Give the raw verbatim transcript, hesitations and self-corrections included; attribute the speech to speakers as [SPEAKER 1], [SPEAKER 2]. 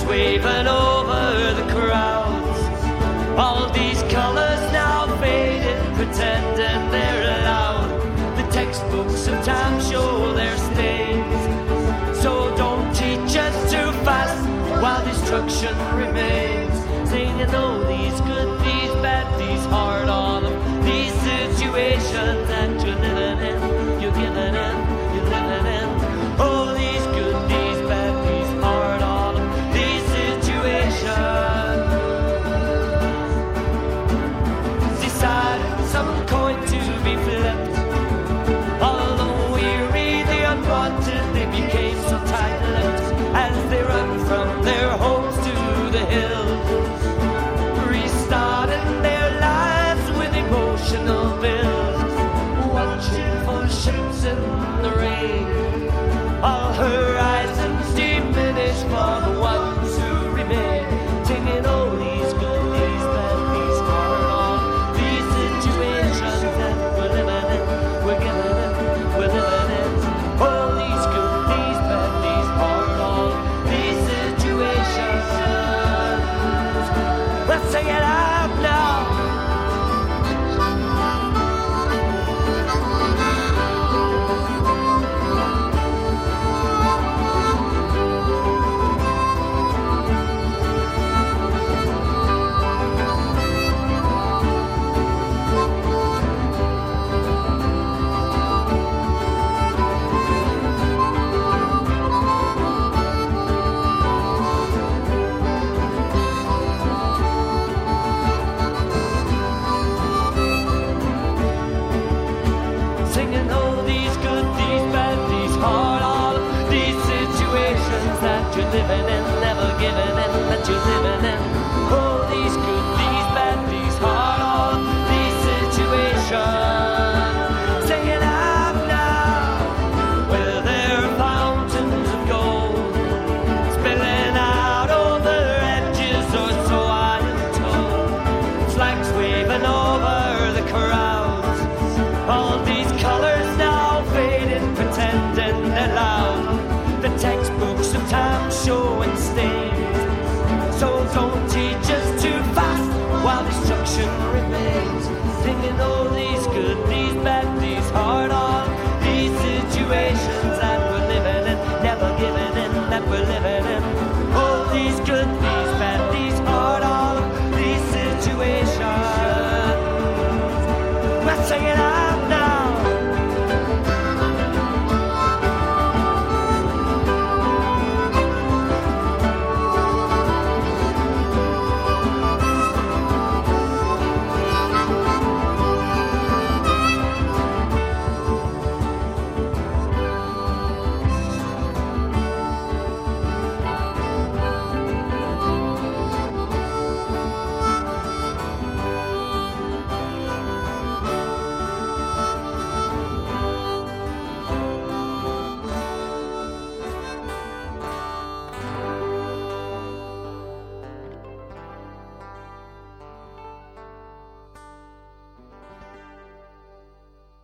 [SPEAKER 1] waving over the crowds. All these colors now faded, pretending they're allowed. The textbooks sometimes show their stains, so don't teach us too fast while destruction remains. Singing oh, these good, these bad, these hard, all of these situations that you're living in, you're giving in, you're living in. Oh, these good, these bad, these hard, all of these situations. Decided some coin to be flipped. Although weary, the unwanted, they became so tight-lipped as they run from their homes to the hills, restarting their lives with emotional bills, watching for ships in the rain. All horizons diminish for the ones who remain, taking all these good, these bad, these hard, all these situations that we're living in, we're giving in, we're living in. All these good, these bad, these hard, all these situations. Let's sing it out now. Singing all these good, these bad, these hard, all of these situations that you're living in, never giving in, that you're living